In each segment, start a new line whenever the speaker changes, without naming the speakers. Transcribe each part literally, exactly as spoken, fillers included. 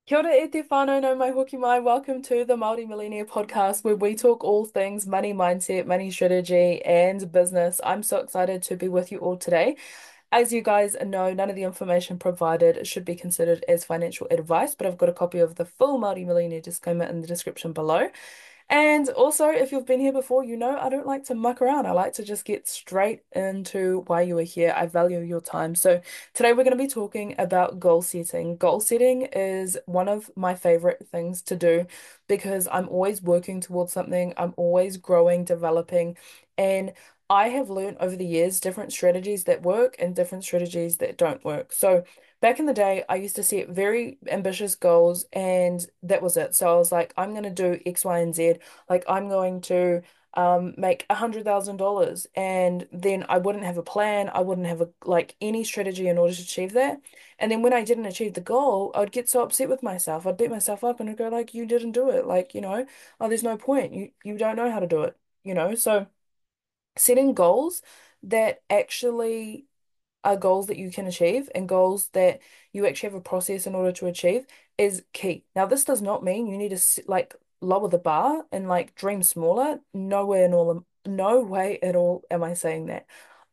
Kia ora e te whānau no mai hoki mai. Welcome to the Māori Millionaire podcast where we talk all things money mindset, money strategy, and business. I'm so excited to be with you all today. As you guys know, none of the information provided should be considered as financial advice, but I've got a copy of the full Māori Millionaire disclaimer in the description below. And also, if you've been here before, you know I don't like to muck around. I like to just get straight into why you are here. I value your time. So, today we're going to be talking about goal setting. Goal setting is one of my favorite things to do because I'm always working towards something, I'm always growing, developing, and I have learned over the years different strategies that work and different strategies that don't work. So, back in the day, I used to set very ambitious goals, and that was it. So I was like, I'm going to do X, Y, and Z. Like, I'm going to um, make a hundred thousand dollars, and then I wouldn't have a plan. I wouldn't have a like any strategy in order to achieve that. And then when I didn't achieve the goal, I'd get so upset with myself. I'd beat myself up and I'd go like, "You didn't do it. Like, you know, oh, there's no point. You you don't know how to do it. You know." So setting goals that actually are goals that you can achieve and goals that you actually have a process in order to achieve is key. Now, this does not mean you need to s- like lower the bar and like dream smaller. No way in all, no way at all am I saying that.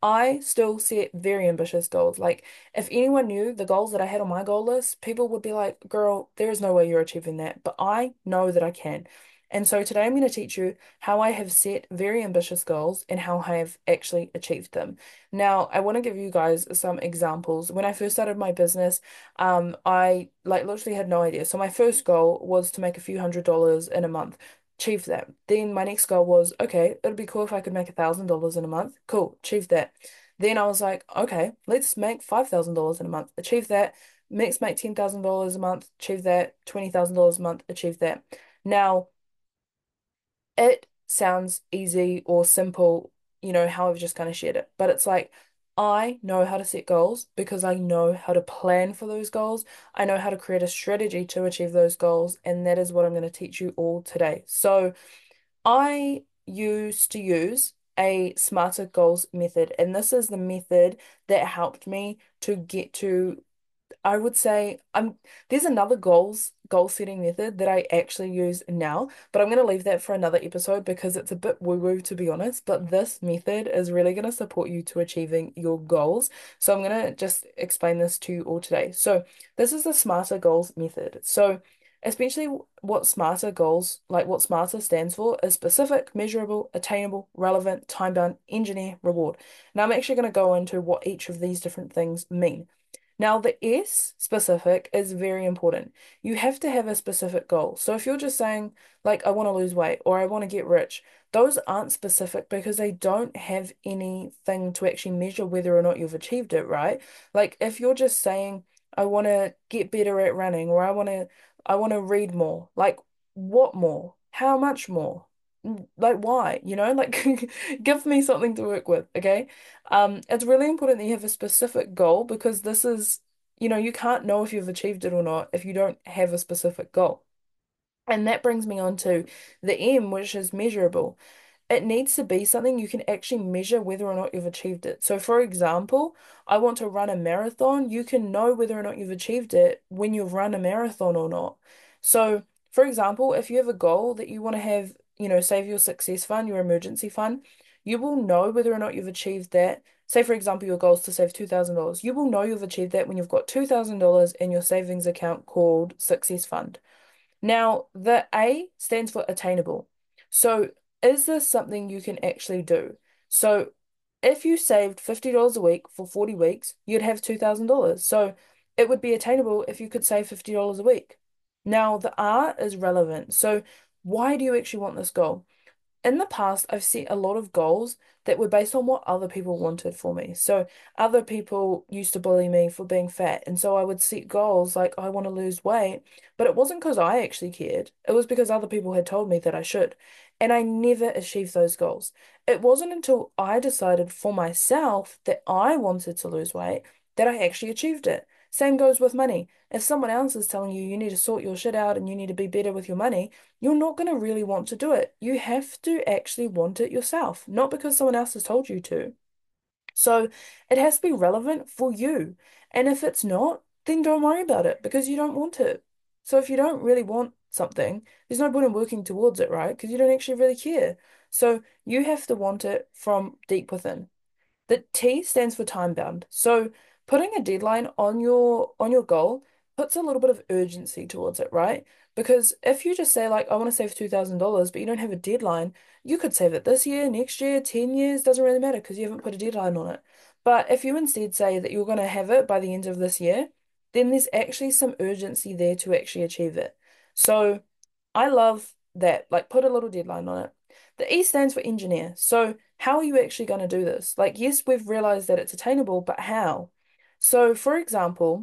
I still set very ambitious goals. Like, if anyone knew the goals that I had on my goal list, people would be like, girl, there is no way you're achieving that. But I know that I can. And so today I'm going to teach you how I have set very ambitious goals and how I have actually achieved them. Now, I want to give you guys some examples. When I first started my business, um, I like literally had no idea. So my first goal was to make a few hundred dollars in a month. Achieved that. Then my next goal was, okay, it'd be cool if I could make a thousand dollars in a month. Cool, achieved that. Then I was like, okay, let's make five thousand dollars in a month. Achieved that. Next, make ten thousand dollars a month. Achieved that. Twenty thousand dollars a month. Achieved that. Now, it sounds easy or simple, you know, how I've just kind of shared it. But it's like, I know how to set goals because I know how to plan for those goals. I know how to create a strategy to achieve those goals. And that is what I'm going to teach you all today. So I used to use a smarter goals method, and this is the method that helped me to get to I would say I'm there's another goals goal setting method that I actually use now, but I'm going to leave that for another episode because it's a bit woo-woo to be honest, but this method is really going to support you to achieving your goals. So I'm going to just explain this to you all today. So this is the SMARTER goals method. So essentially what SMARTER goals, like what SMARTER stands for is specific, measurable, attainable, relevant, time-bound, engineer, reward. Now I'm actually going to go into what each of these different things mean. Now, the S specific is very important. You have to have a specific goal. So if you're just saying, like, I want to lose weight or I want to get rich, those aren't specific because they don't have anything to actually measure whether or not you've achieved it, right? Like, if you're just saying, I want to get better at running or I want to, I want to read more, like, what more? How much more? Like, why? You know, like, give me something to work with, okay? Um, it's really important that you have a specific goal because this is, you know, you can't know if you've achieved it or not if you don't have a specific goal. And that brings me on to the M, which is measurable. It needs to be something you can actually measure whether or not you've achieved it. So, for example, I want to run a marathon. You can know whether or not you've achieved it when you've run a marathon or not. So, for example, if you have a goal that you want to have, you know, save your success fund, your emergency fund, you will know whether or not you've achieved that. Say, for example, your goal is to save two thousand dollars. You will know you've achieved that when you've got two thousand dollars in your savings account called Success Fund. Now, the A stands for attainable. So, is this something you can actually do? So, if you saved fifty dollars a week for forty weeks, you'd have two thousand dollars. So, it would be attainable if you could save fifty dollars a week. Now, the R is relevant. So, why do you actually want this goal? In the past, I've set a lot of goals that were based on what other people wanted for me. So other people used to bully me for being fat. And so I would set goals like, I want to lose weight. But it wasn't because I actually cared. It was because other people had told me that I should. And I never achieved those goals. It wasn't until I decided for myself that I wanted to lose weight that I actually achieved it. Same goes with money. If someone else is telling you you need to sort your shit out and you need to be better with your money, you're not going to really want to do it. You have to actually want it yourself, not because someone else has told you to. So it has to be relevant for you. And if it's not, then don't worry about it because you don't want it. So if you don't really want something, there's no point in working towards it, right? Because you don't actually really care. So you have to want it from deep within. The T stands for time bound. So putting a deadline on your on your goal puts a little bit of urgency towards it, right? Because if you just say like I want to save two thousand dollars but you don't have a deadline, you could save it this year, next year, ten years, doesn't really matter because you haven't put a deadline on it. But if you instead say that you're going to have it by the end of this year, then there's actually some urgency there to actually achieve it. So I love that. Like put a little deadline on it. The E stands for engineer. So how are you actually going to do this? Like, yes, we've realized that it's attainable, but how? So, for example,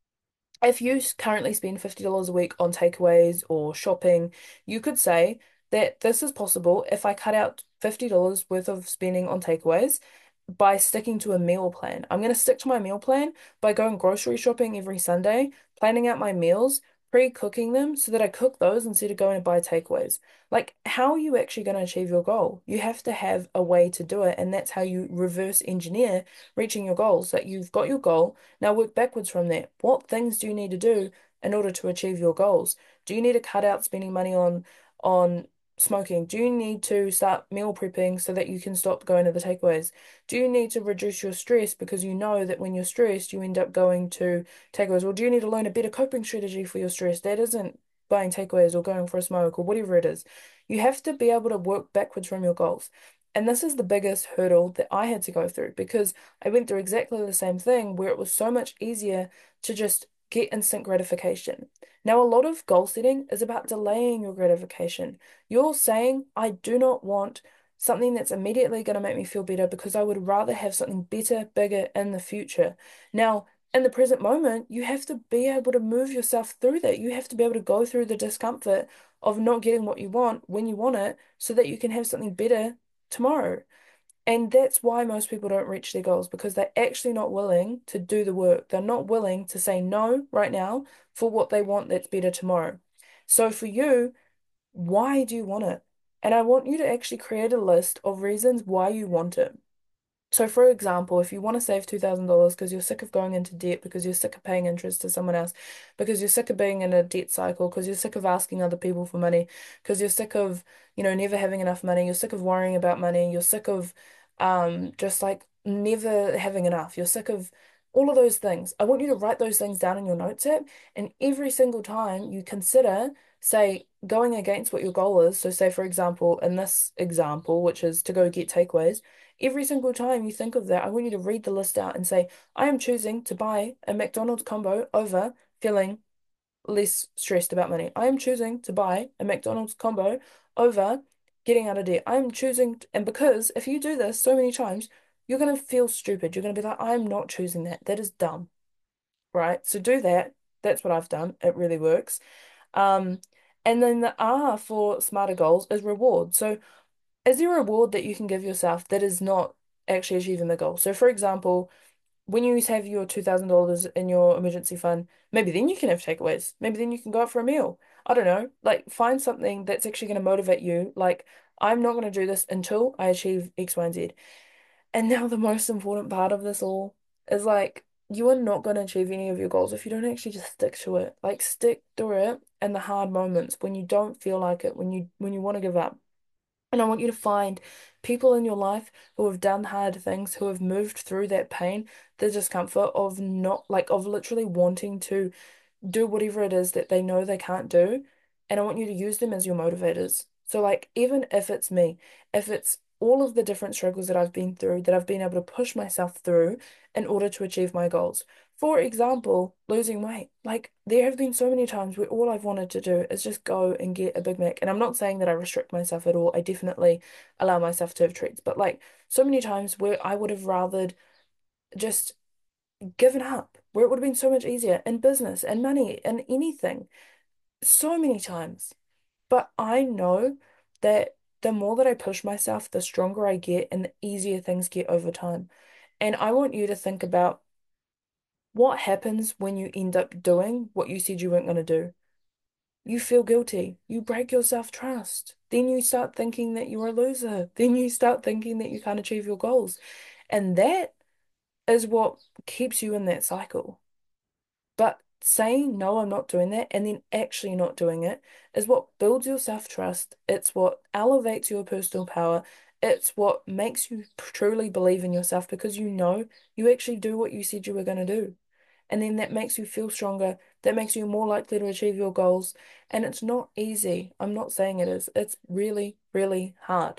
if you s- currently spend fifty dollars a week on takeaways or shopping, you could say that this is possible if I cut out fifty dollars worth of spending on takeaways by sticking to a meal plan. I'm going to stick to my meal plan by going grocery shopping every Sunday, planning out my meals, pre-cooking them so that I cook those instead of going to buy takeaways. Like, how are you actually going to achieve your goal? You have to have a way to do it, and that's how you reverse engineer reaching your goals. That you've got your goal, now work backwards from that. What things do you need to do in order to achieve your goals? Do you need to cut out spending money on on smoking? Do you need to start meal prepping so that you can stop going to the takeaways? Do you need to reduce your stress because you know that when you're stressed, you end up going to takeaways? Or do you need to learn a better coping strategy for your stress that isn't buying takeaways or going for a smoke or whatever it is? You have to be able to work backwards from your goals. And this is the biggest hurdle that I had to go through because I went through exactly the same thing where it was so much easier to just get instant gratification. Now, a lot of goal setting is about delaying your gratification. You're saying, I do not want something that's immediately going to make me feel better because I would rather have something better, bigger in the future. Now, in the present moment, you have to be able to move yourself through that. You have to be able to go through the discomfort of not getting what you want when you want it so that you can have something better tomorrow. And that's why most people don't reach their goals because they're actually not willing to do the work. They're not willing to say no right now for what they want that's better tomorrow. So for you, why do you want it? And I want you to actually create a list of reasons why you want it. So, for example, if you want to save two thousand dollars because you're sick of going into debt, because you're sick of paying interest to someone else, because you're sick of being in a debt cycle, because you're sick of asking other people for money, because you're sick of, you know, never having enough money, you're sick of worrying about money, you're sick of um just like never having enough, you're sick of all of those things. I want you to write those things down in your notes app, and every single time you consider, say, going against what your goal is. So, say, for example, in this example, which is to go get takeaways. Every single time you think of that, I want you to read the list out and say, I am choosing to buy a McDonald's combo over feeling less stressed about money. I am choosing to buy a McDonald's combo over getting out of debt. I am choosing, t- and because if you do this so many times, you're going to feel stupid. You're going to be like, I'm not choosing that. That is dumb, right? So do that. That's what I've done. It really works. Um, and then the R for smarter goals is reward. So is there a reward that you can give yourself that is not actually achieving the goal? So, for example, when you have your two thousand dollars in your emergency fund, maybe then you can have takeaways. Maybe then you can go out for a meal. I don't know. Like, find something that's actually going to motivate you. Like, I'm not going to do this until I achieve X, Y, and Z. And now, the most important part of this all is like, you are not going to achieve any of your goals if you don't actually just stick to it. Like, stick through it in the hard moments when you don't feel like it, when you when you want to give up. And I want you to find people in your life who have done hard things, who have moved through that pain, the discomfort of not like of literally wanting to do whatever it is that they know they can't do. And I want you to use them as your motivators. So, like, even if it's me, if it's all of the different struggles that I've been through, that I've been able to push myself through in order to achieve my goals. For example, losing weight. Like, there have been so many times where all I've wanted to do is just go and get a Big Mac. And I'm not saying that I restrict myself at all. I definitely allow myself to have treats. But, like, so many times where I would have rathered just given up, where it would have been so much easier in business and money and anything, so many times. But I know that the more that I push myself, the stronger I get and the easier things get over time. And I want you to think about what happens when you end up doing what you said you weren't going to do. You feel guilty. You break your self-trust. Then you start thinking that you're a loser. Then you start thinking that you can't achieve your goals. And that is what keeps you in that cycle. But saying, no, I'm not doing that, and then actually not doing it is what builds your self-trust. It's what elevates your personal power. It's what makes you truly believe in yourself because you know you actually do what you said you were going to do. And then that makes you feel stronger. That makes you more likely to achieve your goals. And it's not easy. I'm not saying it is. It's really, really hard.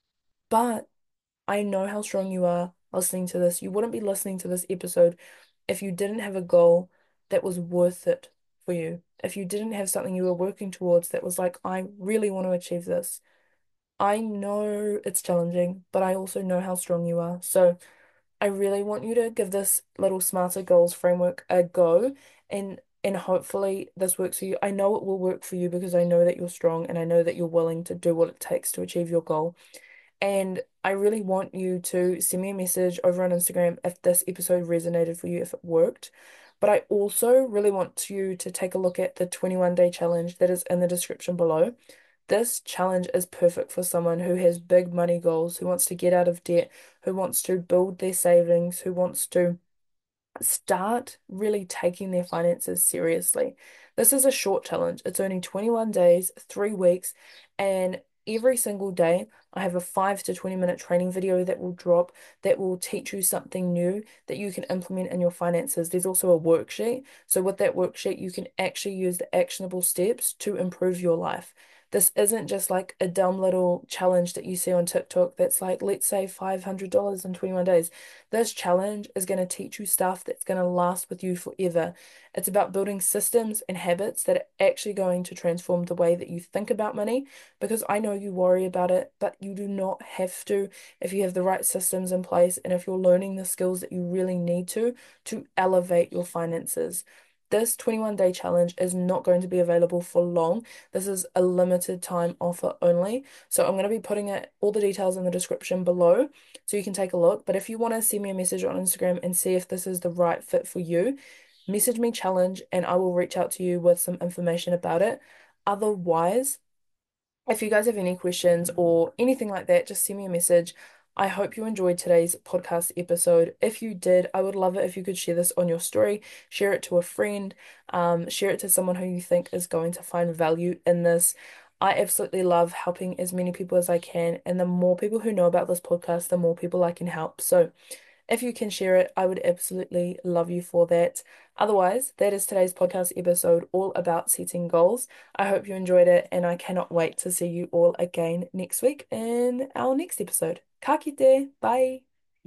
But I know how strong you are listening to this. You wouldn't be listening to this episode if you didn't have a goal that was worth it for you. If you didn't have something you were working towards that was like, I really want to achieve this. I know it's challenging, but I also know how strong you are. So I really want you to give this little smarter goals framework a go and and hopefully this works for you. I know it will work for you because I know that you're strong and I know that you're willing to do what it takes to achieve your goal. And I really want you to send me a message over on Instagram if this episode resonated for you, if it worked. But I also really want you to take a look at the twenty-one day challenge that is in the description below. This challenge is perfect for someone who has big money goals, who wants to get out of debt, who wants to build their savings, who wants to start really taking their finances seriously. This is a short challenge. It's only twenty-one days, three weeks, and every single day I have a five to twenty minute training video that will drop that will teach you something new that you can implement in your finances. There's also a worksheet. So with that worksheet, you can actually use the actionable steps to improve your life. This isn't just like a dumb little challenge that you see on TikTok that's like, let's say five hundred dollars in twenty-one days. This challenge is going to teach you stuff that's going to last with you forever. It's about building systems and habits that are actually going to transform the way that you think about money because I know you worry about it, but you do not have to if you have the right systems in place and if you're learning the skills that you really need to to elevate your finances. This twenty-one day challenge is not going to be available for long. This is a limited time offer only. So I'm going to be putting it all the details in the description below so you can take a look. But if you want to send me a message on Instagram and see if this is the right fit for you, message me challenge and I will reach out to you with some information about it. Otherwise, if you guys have any questions or anything like that, just send me a message. I hope you enjoyed today's podcast episode. If you did, I would love it if you could share this on your story, share it to a friend, um, share it to someone who you think is going to find value in this. I absolutely love helping as many people as I can, and the more people who know about this podcast, the more people I can help. So if you can share it, I would absolutely love you for that. Otherwise, that is today's podcast episode all about setting goals. I hope you enjoyed it, and I cannot wait to see you all again next week in our next episode. Ka kite, bye.